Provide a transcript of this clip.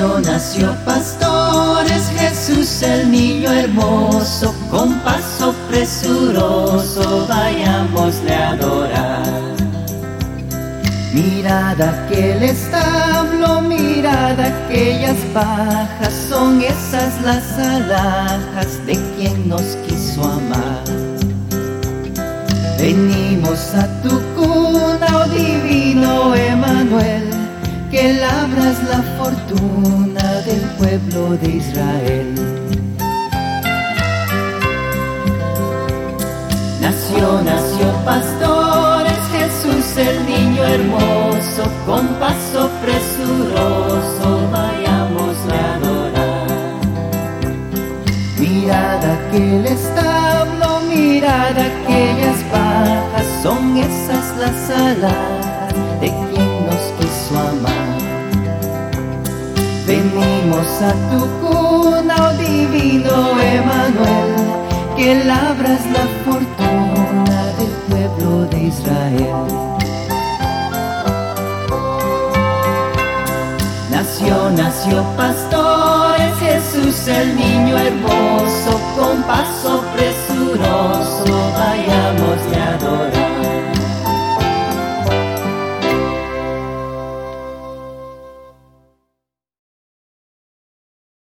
Nació pastores, Jesús el niño hermoso, con paso presuroso vayámosle a adorar. Mirad aquel establo, mirad aquellas pajas, son esas las alhajas de quien nos quiso amar. Venimos a tu cuna, oh divino Emanuel, que labras la fortuna del pueblo de Israel. Nació pastores, Jesús el niño hermoso, con paso presuroso vayámosle a adorar. Mirad aquel establo, mirad aquellas pajas, son esas las alhajas de quien nos quiso amar. Venimos a tu cuna, oh divino Emanuel, que labras la fortuna del pueblo de Israel. Nació pastores, Jesús el niño hermoso, con paso presuroso